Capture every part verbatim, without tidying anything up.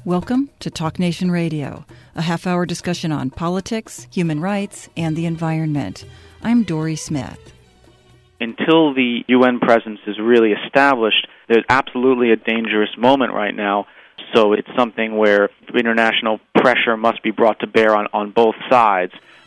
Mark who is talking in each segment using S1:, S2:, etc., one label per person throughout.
S1: Welcome to Talk Nation Radio, a half-hour discussion on politics, human rights, and the environment. I'm Dory Smith.
S2: Until the U N presence is really established, there's absolutely a dangerous moment right now. So it's something where international pressure must be brought to bear on, on both sides.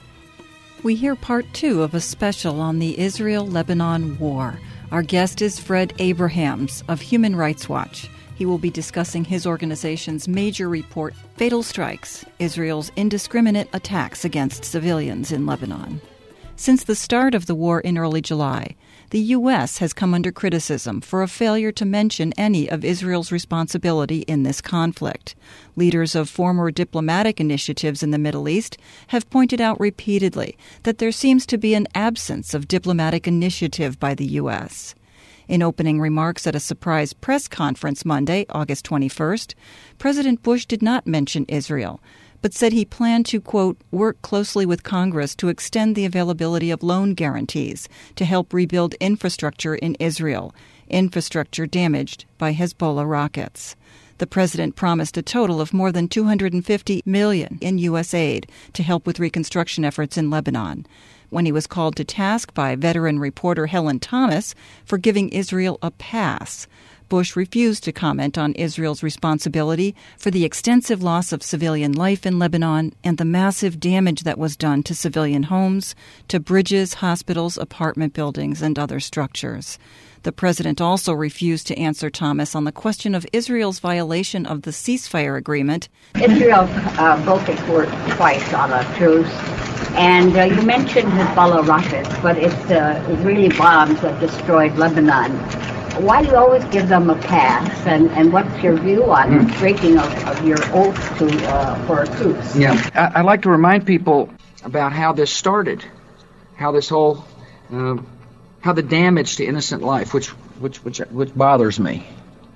S1: We hear part two of a special on the Israel-Lebanon war. Our guest is Fred Abrahams of Human Rights Watch. He will be discussing his organization's major report, Fatal Strikes, Israel's indiscriminate attacks against civilians in Lebanon. Since the start of the war in early July, the U S has come under criticism for a failure to mention any of Israel's responsibility in this conflict. Leaders of former diplomatic initiatives in the Middle East have pointed out repeatedly that there seems to be an absence of diplomatic initiative by the U S. In opening remarks at a surprise press conference Monday, August twenty-first, President Bush did not mention Israel, but said he planned to, quote, work closely with Congress to extend the availability of loan guarantees to help rebuild infrastructure in Israel, infrastructure damaged by Hezbollah rockets. The president promised a total of more than two hundred fifty million dollars in U S aid to help with reconstruction efforts in Lebanon. When he was called to task by veteran reporter Helen Thomas for giving Israel a pass, Bush refused to comment on Israel's responsibility for the extensive loss of civilian life in Lebanon and the massive damage that was done to civilian homes, to bridges, hospitals, apartment buildings, and other structures. The president also refused to answer Thomas on the question of Israel's violation of the ceasefire agreement.
S3: Israel uh, broke its word twice on a truce. And uh, you mentioned Hezbollah rockets, but it's uh, Israeli bombs that destroyed Lebanon. Why do you always give them a pass? And, and what's your view on mm. breaking of, of your oath to uh, for a truce?
S4: Yeah, I, I'd like to remind people about how this started, how this whole, uh, how the damage to innocent life, which which which which bothers me,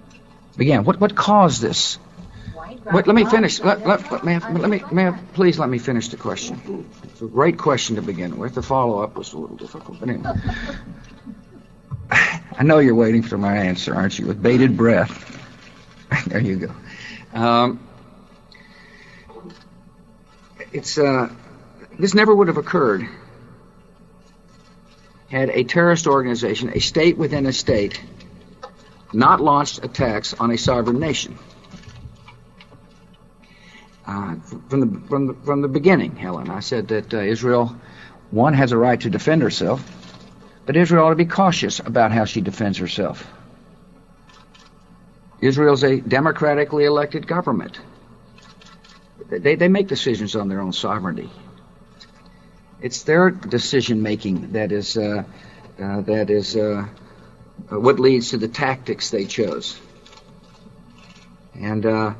S4: began. What what caused this? Wait, let me finish. Let, let, let, may I, let me, may I, please let me finish the question. It's a great question to begin with. The follow-up was a little difficult, but anyway. I know you're waiting for my answer, aren't you? With bated breath. There you go. Um, it's uh, this never would have occurred had a terrorist organization, a state within a state, not launched attacks on a sovereign nation. Uh, from the from the from the beginning, Helen, I said that uh, Israel, one, has a right to defend herself, but Israel ought to be cautious about how she defends herself. Israel's a democratically elected government. They they make decisions on their own sovereignty. It's their decision making that is uh, uh, that is uh, what leads to the tactics they chose. And. Uh,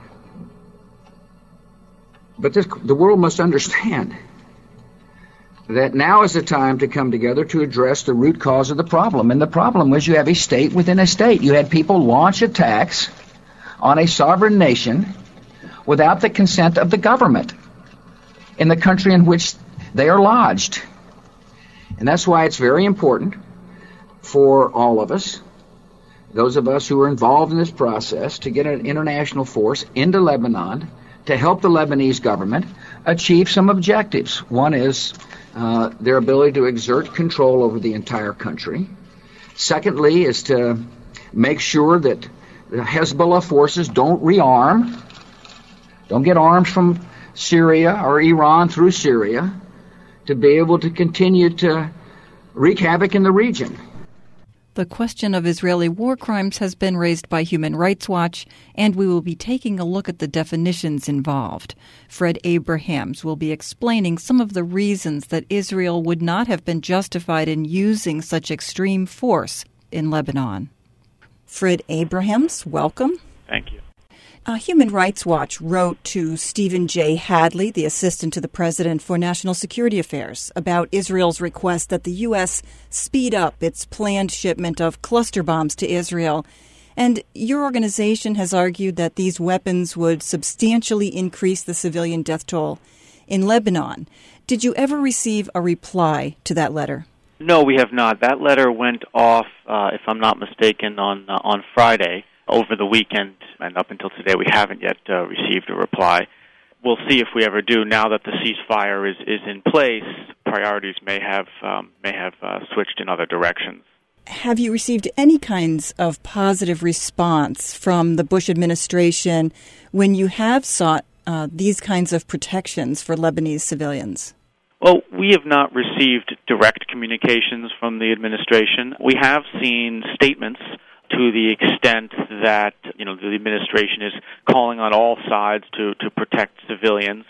S4: But this, the world must understand that now is the time to come together to address the root cause of the problem. And the problem was you have a state within a state. You had people launch attacks on a sovereign nation without the consent of the government in the country in which they are lodged. And that's why it's very important for all of us, those of us who are involved in this process, to get an international force into Lebanon to help the Lebanese government achieve some objectives. One is uh, their ability to exert control over the entire country. Secondly is to make sure that the Hezbollah forces don't rearm, don't get arms from Syria or Iran through Syria, to be able to continue to wreak havoc in the region.
S1: The question of Israeli war crimes has been raised by Human Rights Watch, and we will be taking a look at the definitions involved. Fred Abrahams will be explaining some of the reasons that Israel would not have been justified in using such extreme force in Lebanon. Fred Abrahams, welcome.
S2: Thank you.
S1: Uh, Human Rights Watch wrote to Stephen J. Hadley, the Assistant to the President for National Security Affairs, about Israel's request that the U S speed up its planned shipment of cluster bombs to Israel. And your organization has argued that these weapons would substantially increase the civilian death toll in Lebanon. Did you ever receive a reply to that letter?
S2: No, we have not. That letter went off, uh, if I'm not mistaken, on uh, on Friday over the weekend. and up until today we haven't yet uh, received a reply. We'll see if we ever do. Now that the ceasefire is, is in place, priorities may have um, may have uh, switched in other directions.
S1: Have you received any kinds of positive response from the Bush administration when you have sought uh, these kinds of protections for Lebanese civilians?
S2: Well, we have not received direct communications from the administration. We have seen statements to the extent that, you know, the administration is calling on all sides to, to protect civilians.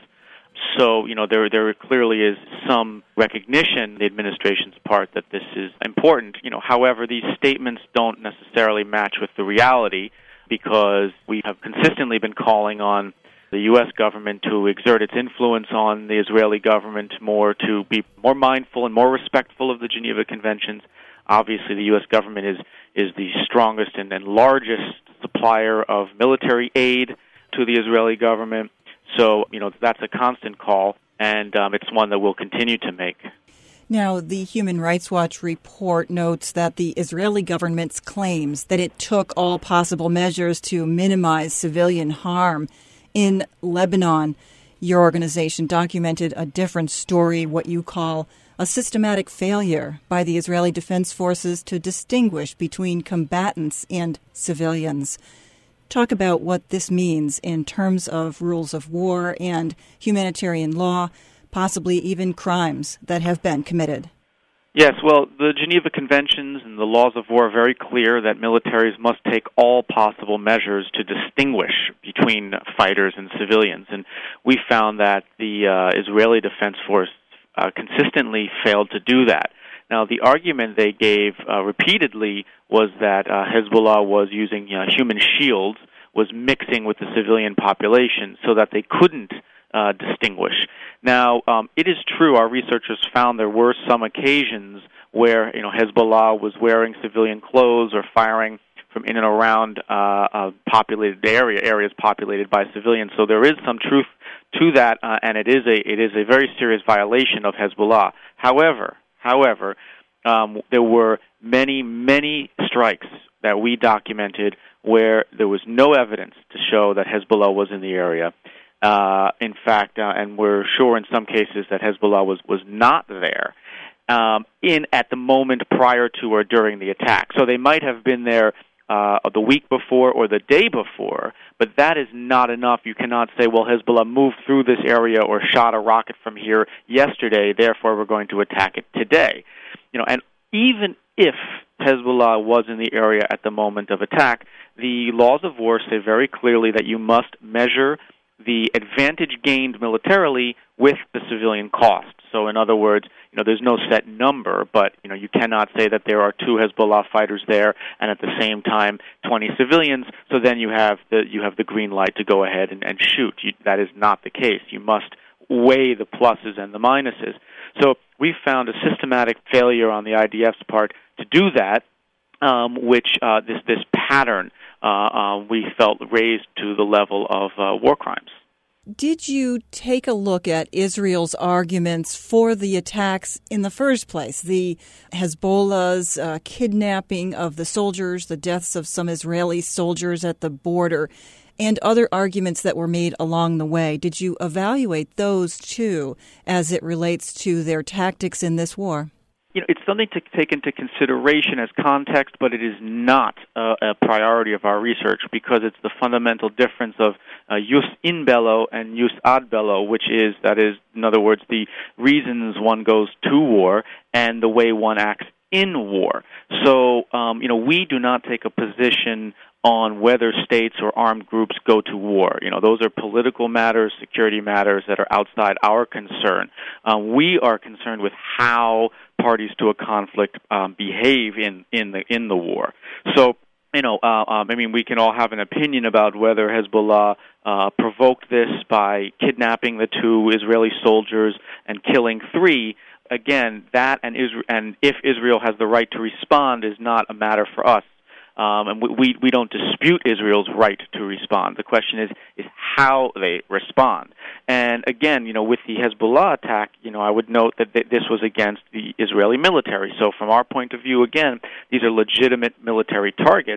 S2: So, you know, there there clearly is some recognition on the administration's part that this is important. You know, however, these statements don't necessarily match with the reality, because we have consistently been calling on the U S government to exert its influence on the Israeli government more, to be more mindful and more respectful of the Geneva Conventions. Obviously, the U S government is is the strongest and, and largest supplier of military aid to the Israeli government. So, you know, that's a constant call, and um, it's one that we'll continue to make.
S1: Now, the Human Rights Watch report notes that the Israeli government's claims that it took all possible measures to minimize civilian harm in Lebanon. Your organization documented a different story, what you call a systematic failure by the Israeli Defense Forces to distinguish between combatants and civilians. Talk about what this means in terms of rules of war and humanitarian law, possibly even crimes that have been committed.
S2: Yes, well, the Geneva Conventions and the laws of war are very clear that militaries must take all possible measures to distinguish between fighters and civilians. And we found that the uh, Israeli Defense Force uh, consistently failed to do that. Now, the argument they gave uh, repeatedly was that uh, Hezbollah was using you know, human shields, was mixing with the civilian population so that they couldn't uh, distinguish. Now, um, it is true, our researchers found there were some occasions where you know Hezbollah was wearing civilian clothes or firing from in and around uh, a populated area, areas populated by civilians. So there is some truth to that, uh, and it is a it is a very serious violation of Hezbollah. However, however, um, there were many many strikes that we documented where there was no evidence to show that Hezbollah was in the area. Uh, in fact, uh, and we're sure in some cases that Hezbollah was was not there um, in at the moment prior to or during the attack. So they might have been there Uh, the week before or the day before, but that is not enough. You cannot say, well, Hezbollah moved through this area or shot a rocket from here yesterday, therefore we're going to attack it today. You know, and even if Hezbollah was in the area at the moment of attack, the laws of war say very clearly that you must measure the advantage gained militarily with the civilian cost. So in other words, you know, there's no set number, but, you know, you cannot say that there are two Hezbollah fighters there and at the same time twenty civilians, so then you have the you have the green light to go ahead and, and shoot. You, that is not the case. You must weigh the pluses and the minuses. So we found a systematic failure on the I D F's part to do that, um, which uh, this, this pattern uh, uh, we felt raised to the level of uh, war crimes.
S1: Did you take a look at Israel's arguments for the attacks in the first place? The Hezbollah's uh, kidnapping of the soldiers, the deaths of some Israeli soldiers at the border, and other arguments that were made along the way. Did you evaluate those, too, as it relates to their tactics in this war?
S2: You know, it's something to take into consideration as context, but it is not uh, a priority of our research because it's the fundamental difference of uh, jus in bello and jus ad bello, which is, that is, in other words, the reasons one goes to war and the way one acts in war. So, um, you know, we do not take a position on whether states or armed groups go to war. You know, those are political matters, security matters that are outside our concern. Uh, we are concerned with how parties to a conflict um, behave in, in the in the war. So, you know, uh, um, I mean, we can all have an opinion about whether Hezbollah uh, provoked this by kidnapping the two Israeli soldiers and killing three. Again, that and Isra- and if Israel has the right to respond is not a matter for us. Um, and we, we don't dispute Israel's right to respond. The question is is how they respond. And again, you know, with the Hezbollah attack, you know, I would note that th- this was against the Israeli military. So from our point of view, again, these are legitimate military targets,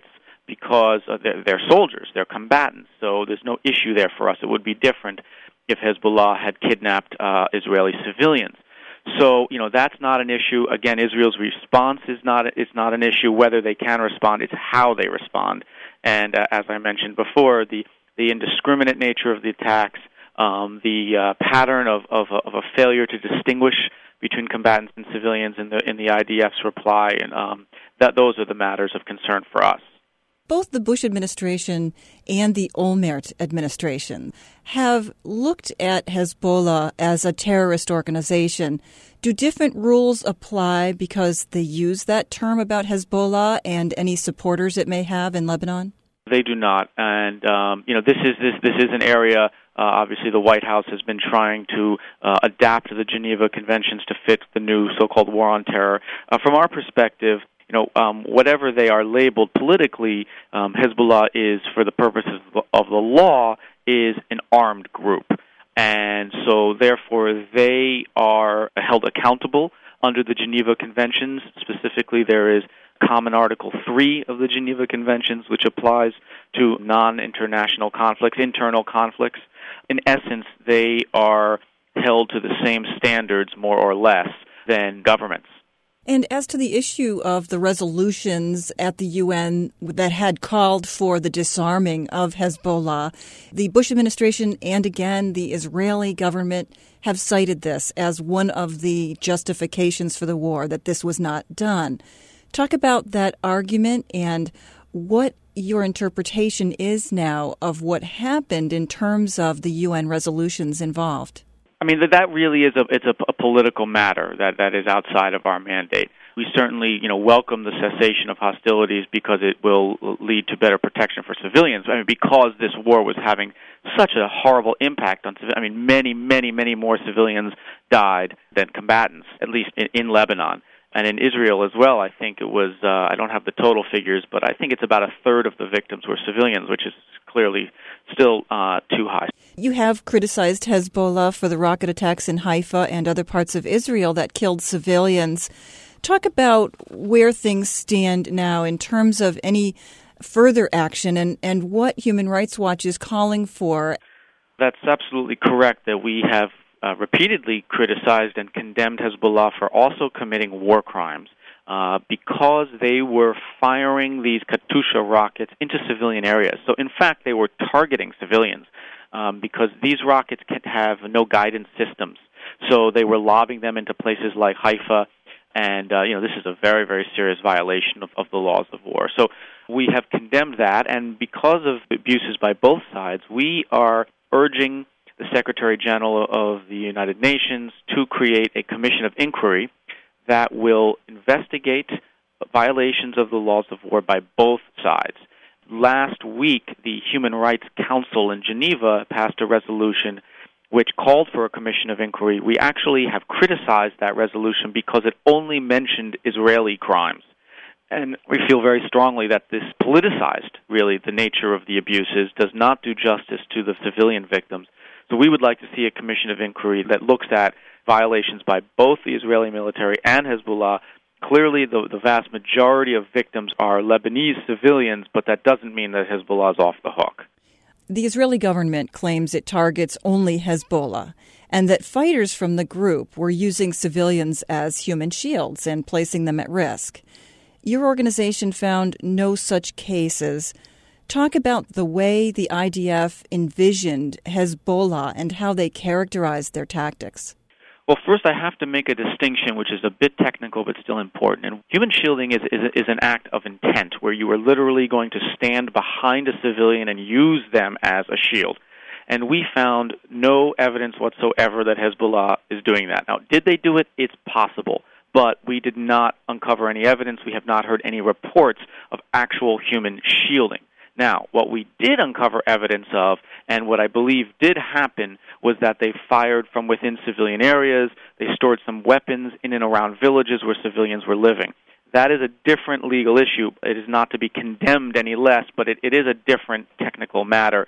S2: because uh, they're, they're soldiers, they're combatants, so there's no issue there for us. It would be different if Hezbollah had kidnapped uh, Israeli civilians. So, you know, that's not an issue. Again, Israel's response is not is not an issue. Whether they can respond, it's how they respond. And uh, as I mentioned before, the, the indiscriminate nature of the attacks, um, the uh, pattern of, of, of a failure to distinguish between combatants and civilians in the in the I D F's reply, and um, that those are the matters of concern for us.
S1: Both the Bush administration and the Olmert administration have looked at Hezbollah as a terrorist organization. Do different rules apply because they use that term about Hezbollah and any supporters it may have in Lebanon?
S2: They do not, and um, you know this is this this is an area. Uh, obviously, the White House has been trying to uh, adapt to the Geneva Conventions to fit the new so-called war on terror. Uh, from our perspective, you know, um, whatever they are labeled politically, um, Hezbollah is, for the purposes of the law, is an armed group. And so, therefore, they are held accountable under the Geneva Conventions. Specifically, there is Common Article three of the Geneva Conventions, which applies to non-international conflicts, internal conflicts. In essence, they are held to the same standards, more or less, than governments.
S1: And as to the issue of the resolutions at the U N that had called for the disarming of Hezbollah, the Bush administration and, again, the Israeli government have cited this as one of the justifications for the war, that this was not done. Talk about that argument and what your interpretation is now of what happened in terms of the U N resolutions involved.
S2: I mean, that really is a it's a, a political matter that, that is outside of our mandate. We certainly, you know, welcome the cessation of hostilities because it will lead to better protection for civilians. I mean, because this war was having such a horrible impact on civilians. I mean, many, many, many more civilians died than combatants, at least in, in Lebanon. And in Israel as well, I think it was, uh, I don't have the total figures, but I think it's about a third of the victims were civilians, which is clearly still uh, too high.
S1: You have criticized Hezbollah for the rocket attacks in Haifa and other parts of Israel that killed civilians. Talk about where things stand now in terms of any further action and, and what Human Rights Watch is calling for.
S2: That's absolutely correct, that we have uh, repeatedly criticized and condemned Hezbollah for also committing war crimes uh, because they were firing these Katyusha rockets into civilian areas. So, in fact, they were targeting civilians um, because these rockets can have no guidance systems. So they were lobbing them into places like Haifa, and uh, you know this is a very, very serious violation of, of the laws of war. So we have condemned that, and because of abuses by both sides, we are urging the Secretary General of the United Nations to create a commission of inquiry that will investigate violations of the laws of war by both sides. Last week, the Human Rights Council in Geneva passed a resolution which called for a commission of inquiry. We actually have criticized that resolution because it only mentioned Israeli crimes. And we feel very strongly that this politicized, really, the nature of the abuses, does not do justice to the civilian victims. So we would like to see a commission of inquiry that looks at violations by both the Israeli military and Hezbollah. Clearly, the, the vast majority of victims are Lebanese civilians, but that doesn't mean that Hezbollah is off the hook.
S1: The Israeli government claims it targets only Hezbollah and that fighters from the group were using civilians as human shields and placing them at risk. Your organization found no such cases. Talk about the way the I D F envisioned Hezbollah and how they characterized their tactics.
S2: Well, first I have to make a distinction, which is a bit technical but still important. And human shielding is, is, is an act of intent, where you are literally going to stand behind a civilian and use them as a shield. And we found no evidence whatsoever that Hezbollah is doing that. Now, did they do it? It's possible. But we did not uncover any evidence. We have not heard any reports of actual human shielding. Now, what we did uncover evidence of, and what I believe did happen, was that they fired from within civilian areas. They stored some weapons in and around villages where civilians were living. That is a different legal issue. It is not to be condemned any less, but it, it is a different technical matter.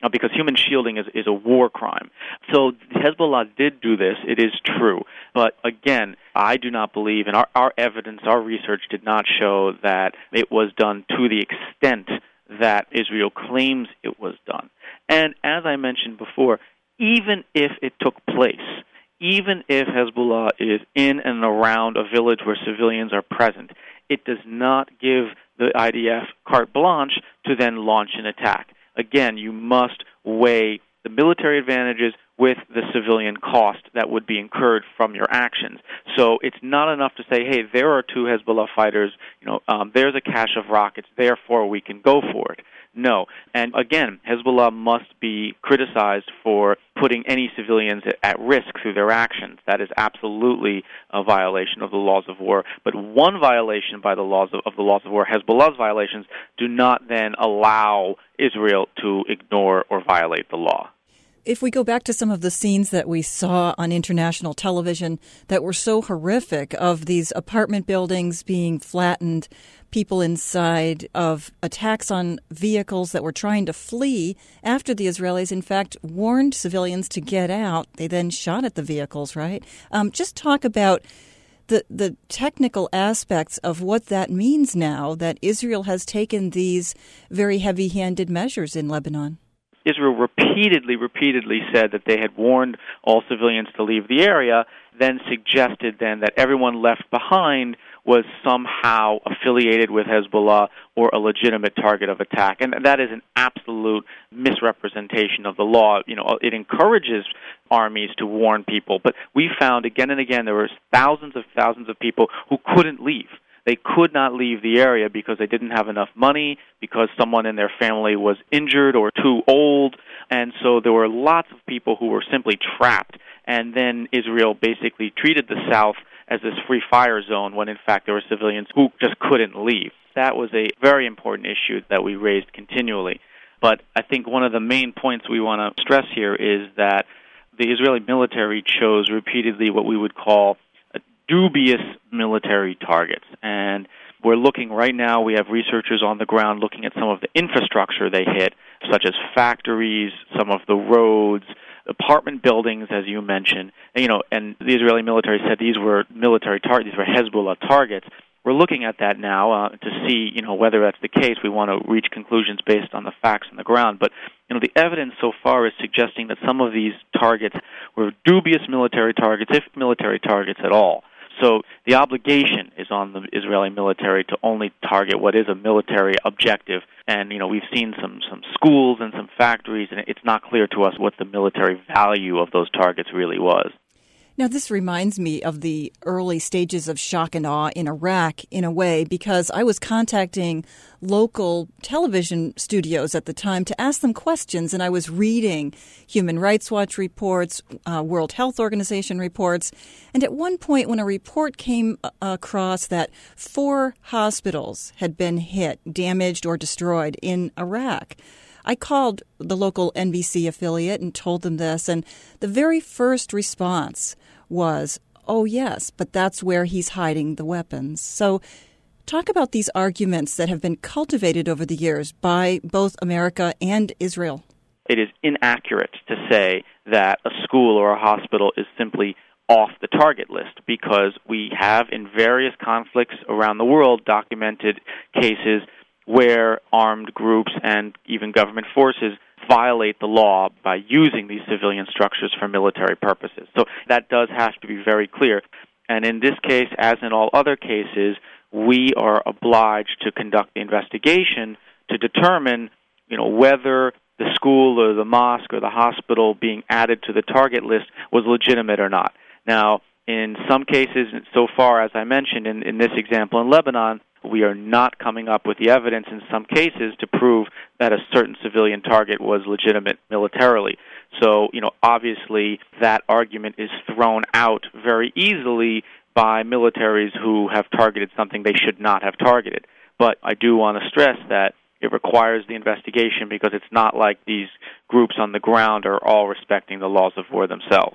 S2: uh, because human shielding is, is a war crime. So Hezbollah did do this. It is true. But again, I do not believe, and our, our evidence, our research did not show that it was done to the extent that Israel claims it was done. And as I mentioned before, even if it took place, even if Hezbollah is in and around a village where civilians are present, it does not give the I D F carte blanche to then launch an attack. Again, you must weigh the military advantages with the civilian cost that would be incurred from your actions. So it's not enough to say, hey, there are two Hezbollah fighters, you know, um, there's a cache of rockets, therefore we can go for it. No. And again, Hezbollah must be criticized for putting any civilians at risk through their actions. That is absolutely a violation of the laws of war. But one violation by the laws of, of the laws of war, Hezbollah's violations, do not then allow Israel to ignore or violate the law.
S1: If we go back to some of the scenes that we saw on international television that were so horrific, of these apartment buildings being flattened, people inside, of attacks on vehicles that were trying to flee after the Israelis, in fact, warned civilians to get out. They then shot at the vehicles, right? Um, just talk about the the technical aspects of what that means now that Israel has taken these very heavy-handed measures in Lebanon.
S2: Israel repeatedly, repeatedly said that they had warned all civilians to leave the area, then suggested then that everyone left behind was somehow affiliated with Hezbollah or a legitimate target of attack. And that is an absolute misrepresentation of the law. You know, it encourages armies to warn people, but we found again and again there were thousands of thousands of people who couldn't leave. They could not leave the area because they didn't have enough money, because someone in their family was injured or too old, and so there were lots of people who were simply trapped. And then Israel basically treated the south as this free fire zone when in fact there were civilians who just couldn't leave. That was a very important issue that we raised continually. But I think one of the main points we want to stress here is that the Israeli military chose repeatedly what we would call dubious military targets. And we're looking right now, we have researchers on the ground looking at some of the infrastructure they hit, such as factories, some of the roads, apartment buildings, as you mentioned. And, you know, and the Israeli military said these were military targets, these were Hezbollah targets. We're looking at that now uh, to see, you know, whether that's the case. We want to reach conclusions based on the facts on the ground. But, you know, the evidence so far is suggesting that some of these targets were dubious military targets, if military targets at all. So the obligation is on the Israeli military to only target what is a military objective. And, you know, we've seen some, some schools and some factories, and it's not clear to us what the military value of those targets really was.
S1: Now, this reminds me of the early stages of shock and awe in Iraq, in a way, because I was contacting local television studios at the time to ask them questions, and I was reading Human Rights Watch reports, uh, World Health Organization reports, and at one point when a report came across that four hospitals had been hit, damaged, or destroyed in Iraq, I called the local N B C affiliate and told them this, and the very first response was, oh, yes, but that's where he's hiding the weapons. So talk about these arguments that have been cultivated over the years by both America and Israel.
S2: It is inaccurate to say that a school or a hospital is simply off the target list, because we have in various conflicts around the world documented cases where armed groups and even government forces violate the law by using these civilian structures for military purposes. So that does have to be very clear. And in this case, as in all other cases, we are obliged to conduct the investigation to determine, you know, whether the school or the mosque or the hospital being added to the target list was legitimate or not. Now, in some cases, so far, as I mentioned in, in this example in Lebanon, we are not coming up with the evidence in some cases to prove that a certain civilian target was legitimate militarily. So, you know, obviously that argument is thrown out very easily by militaries who have targeted something they should not have targeted. But I do want to stress that it requires the investigation, because it's not like these groups on the ground are all respecting the laws of war themselves.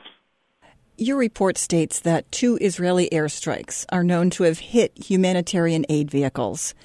S1: Your report states that two Israeli airstrikes are known to have hit humanitarian aid vehicles.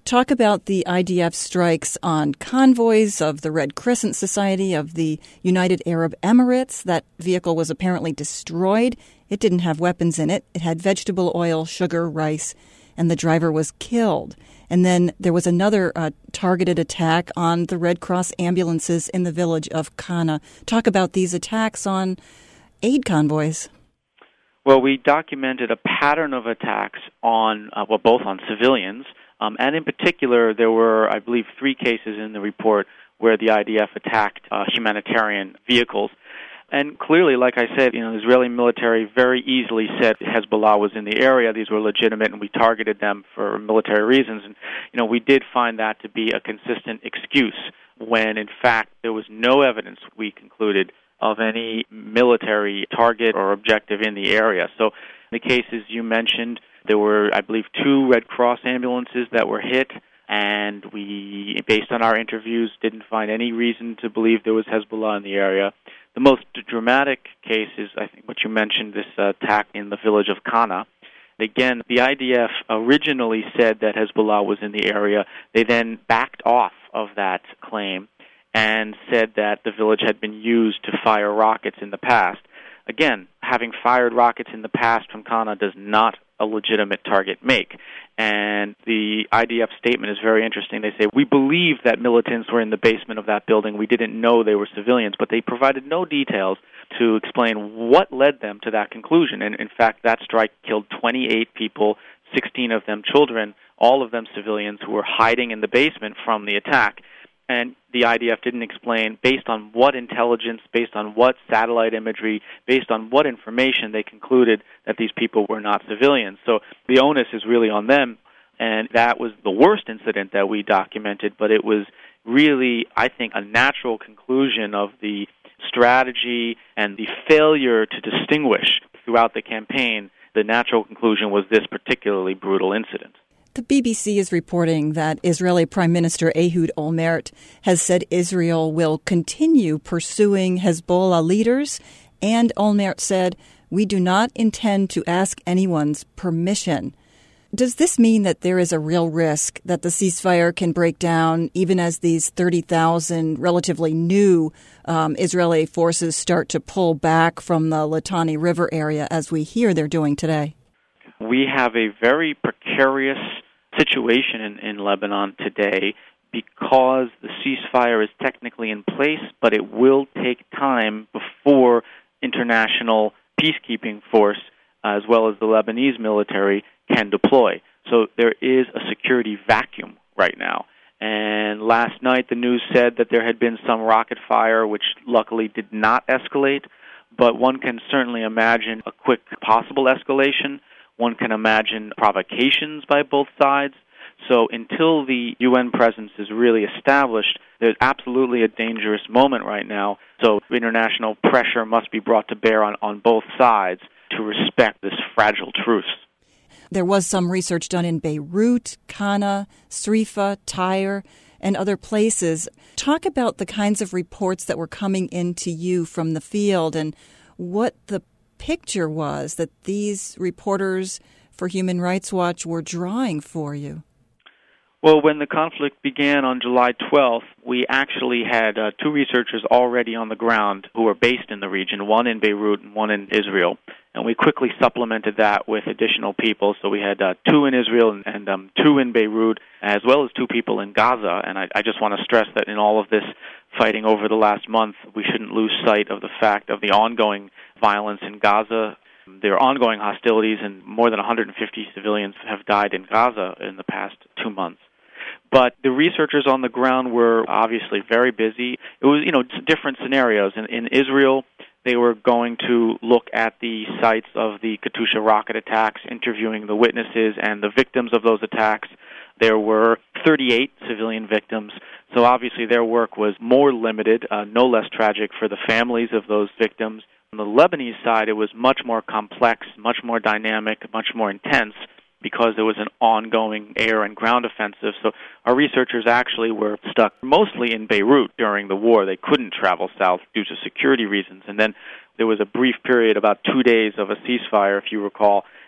S1: Talk about the I D F strikes on convoys of the Red Crescent Society of the United Arab Emirates. That vehicle was apparently destroyed. It didn't have weapons in it. It had vegetable oil, sugar, rice, and the driver was killed. And then there was another uh, targeted attack on the Red Cross ambulances in the village of Kana. Talk about these attacks on aid convoys.
S2: Well, we documented a pattern of attacks on, uh, well, both on civilians, um, and in particular, there were, I believe, three cases in the report where the I D F attacked uh, humanitarian vehicles. And clearly, like I said, you know, the Israeli military very easily said Hezbollah was in the area. These were legitimate, and we targeted them for military reasons. And, you know, we did find that to be a consistent excuse when, in fact, there was no evidence, we concluded, of any military target or objective in the area. So in the cases you mentioned, there were, I believe, two Red Cross ambulances that were hit, and we, based on our interviews, didn't find any reason to believe there was Hezbollah in the area. The most dramatic case is, I think, what you mentioned, this uh, attack in the village of Kana. Again, the I D F originally said that Hezbollah was in the area. They then backed off of that claim and said that the village had been used to fire rockets in the past. Again, having fired rockets in the past from Kana does not a legitimate target make. And the I D F statement is very interesting. They say, we believe that militants were in the basement of that building. We didn't know they were civilians, but they provided no details to explain what led them to that conclusion. And in fact, that strike killed twenty-eight people, sixteen of them children, all of them civilians who were hiding in the basement from the attack. And the I D F didn't explain based on what intelligence, based on what satellite imagery, based on what information they concluded that these people were not civilians. So the onus is really on them, and that was the worst incident that we documented, but it was really, I think, a natural conclusion of the strategy and the failure to distinguish throughout the campaign. The natural conclusion was this particularly brutal incident.
S1: The B B C is reporting that Israeli Prime Minister Ehud Olmert has said Israel will continue pursuing Hezbollah leaders, and Olmert said, we do not intend to ask anyone's permission. Does this mean that there is a real risk that the ceasefire can break down even as these thirty thousand relatively new um, Israeli forces start to pull back from the Litani River area, as we hear they're doing today?
S2: We have a very precarious situation in, in Lebanon today because the ceasefire is technically in place, but it will take time before international peacekeeping force, as well as the Lebanese military, can deploy. So there is a security vacuum right now. And last night the news said that there had been some rocket fire, which luckily did not escalate, but one can certainly imagine a quick possible escalation. One can imagine provocations by both sides. So until the U N presence is really established, there's absolutely a dangerous moment right now. So international pressure must be brought to bear on, on both sides to respect this fragile truce.
S1: There was some research done in Beirut, Kana, Srifa, Tyre, and other places. Talk about the kinds of reports that were coming into you from the field and what the picture was that these reporters for Human Rights Watch were drawing for you.
S2: Well, when the conflict began on July twelfth, we actually had uh, two researchers already on the ground who were based in the region, one in Beirut and one in Israel. And we quickly supplemented that with additional people. So we had uh, two in Israel and, and um, two in Beirut, as well as two people in Gaza. And I, I just want to stress that in all of this fighting over the last month, we shouldn't lose sight of the fact of the ongoing violence in Gaza. There are ongoing hostilities, and more than one hundred fifty civilians have died in Gaza in the past two months. But the researchers on the ground were obviously very busy. It was, you know, different scenarios. In, in Israel, they were going to look at the sites of the Katyusha rocket attacks, interviewing the witnesses and the victims of those attacks. There were thirty-eight civilian victims, so obviously their work was more limited, uh, no less tragic for the families of those victims. On the Lebanese side, it was much more complex, much more dynamic, much more intense, because there was an ongoing air and ground offensive. So our researchers actually were stuck mostly in Beirut during the war. They couldn't travel south due to security reasons. And then there was a brief period, about two days of a ceasefire, if you recall,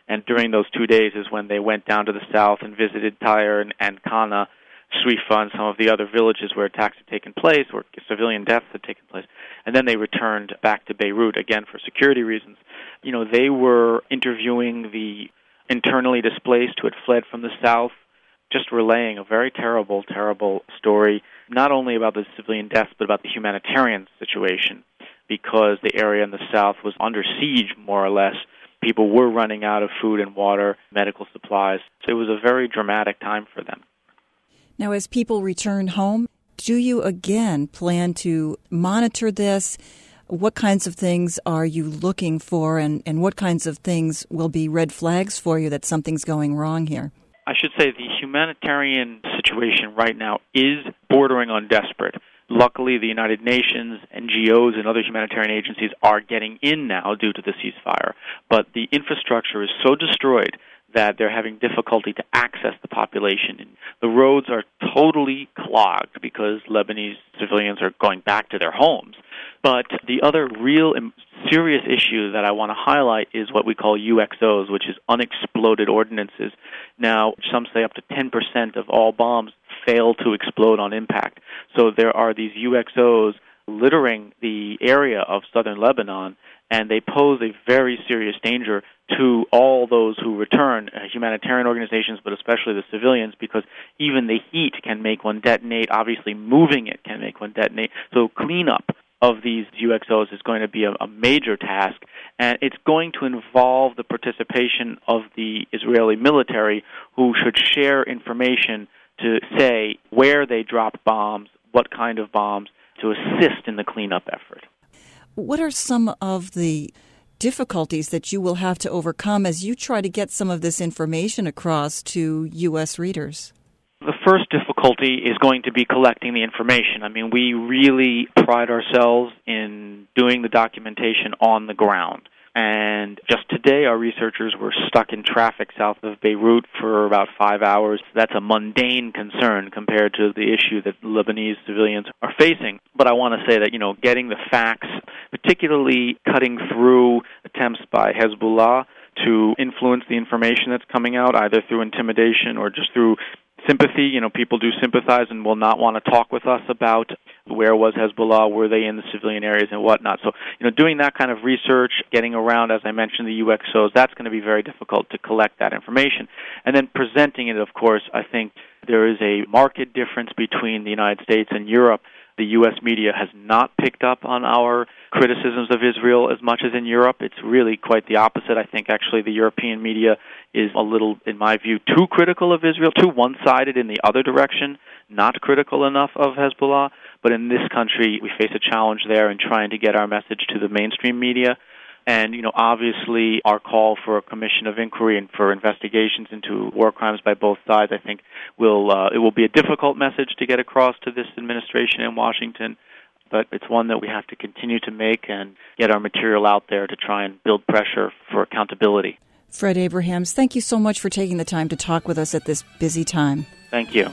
S2: And during those two days is when they went down to the south and visited Tyre and, and Kana, Swifa, and some of the other villages where attacks had taken place, or civilian deaths had taken place. And then they returned back to Beirut, again, for security reasons. You know, they were interviewing the internally displaced who had fled from the south, just relaying a very terrible, terrible story, not only about the civilian deaths, but about the humanitarian situation, because the area in the south was under siege, more or less. People were running out of food and water, medical supplies. So it was a very dramatic time for them.
S1: Now, as people return home, do you again plan to monitor this? What kinds of things are you looking for, and, and what kinds of things will be red flags for you that something's going wrong here?
S2: I should say the humanitarian situation right now is bordering on desperate. Luckily, the United Nations, N G Os, and other humanitarian agencies are getting in now due to the ceasefire. But the infrastructure is so destroyed that they're having difficulty to access the population. And the roads are totally clogged because Lebanese civilians are going back to their homes. But the other real serious issue that I want to highlight is what we call U X Os, which is unexploded ordnances. Now, some say up to ten percent of all bombs fail to explode on impact. So there are these U X Os littering the area of southern Lebanon, and they pose a very serious danger to all those who return, uh, humanitarian organizations, but especially the civilians, because even the heat can make one detonate. Obviously, moving it can make one detonate. So cleanup of these U X Os is going to be a, a major task, and it's going to involve the participation of the Israeli military, who should share information to say where they drop bombs, what kind of bombs, to assist in the cleanup effort.
S1: What are some of the difficulties that you will have to overcome as you try to get some of this information across to U S readers?
S2: The first difficulty is going to be collecting the information. I mean, we really pride ourselves in doing the documentation on the ground. And just today, our researchers were stuck in traffic south of Beirut for about five hours. That's a mundane concern compared to the issue that Lebanese civilians are facing. But I want to say that, you know, getting the facts, particularly cutting through attempts by Hezbollah to influence the information that's coming out, either through intimidation or just through sympathy. You know, people do sympathize and will not want to talk with us about where was Hezbollah, were they in the civilian areas and whatnot. So, you know, doing that kind of research, getting around, as I mentioned, the U X Os, that's going to be very difficult to collect that information. And then presenting it, of course, I think there is a marked difference between the United States and Europe. The U S media has not picked up on our criticisms of Israel as much as in Europe. It's really quite the opposite. I think actually the European media is a little, in my view, too critical of Israel, too one-sided in the other direction, not critical enough of Hezbollah. But in this country, we face a challenge there in trying to get our message to the mainstream media. And, you know, obviously our call for a commission of inquiry and for investigations into war crimes by both sides, I think, will uh, it will be a difficult message to get across to this administration in Washington. But it's one that we have to continue to make and get our material out there to try and build pressure for accountability.
S1: Fred Abrahams, thank you so much for taking the time to talk with us at this busy time.
S2: Thank you.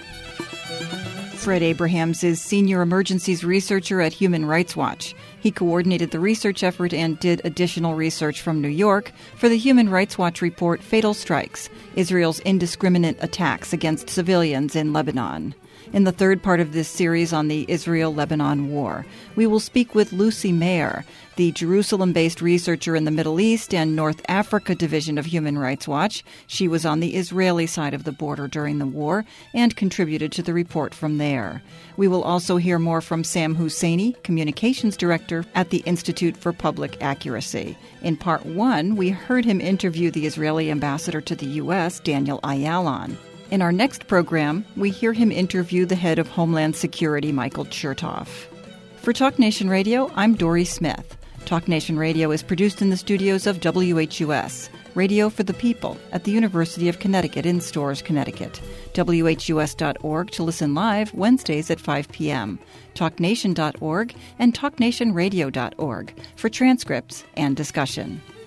S1: Fred Abrahams is Senior Emergencies Researcher at Human Rights Watch. He coordinated the research effort and did additional research from New York for the Human Rights Watch report Fatal Strikes, Israel's Indiscriminate Attacks Against Civilians in Lebanon. In the third part of this series on the Israel-Lebanon War, we will speak with Lucy Mayer, the Jerusalem-based researcher in the Middle East and North Africa division of Human Rights Watch. She was on the Israeli side of the border during the war and contributed to the report from there. We will also hear more from Sam Husseini, communications director at the Institute for Public Accuracy. In part one, we heard him interview the Israeli ambassador to the U S, Daniel Ayalon. In our next program, we hear him interview the head of Homeland Security, Michael Chertoff. For Talk Nation Radio, I'm Dory Smith. Talk Nation Radio is produced in the studios of W H U S, Radio for the People, at the University of Connecticut in Storrs, Connecticut. W H U S dot org to listen live Wednesdays at five p.m. talk nation dot org and talk nation radio dot org for transcripts and discussion.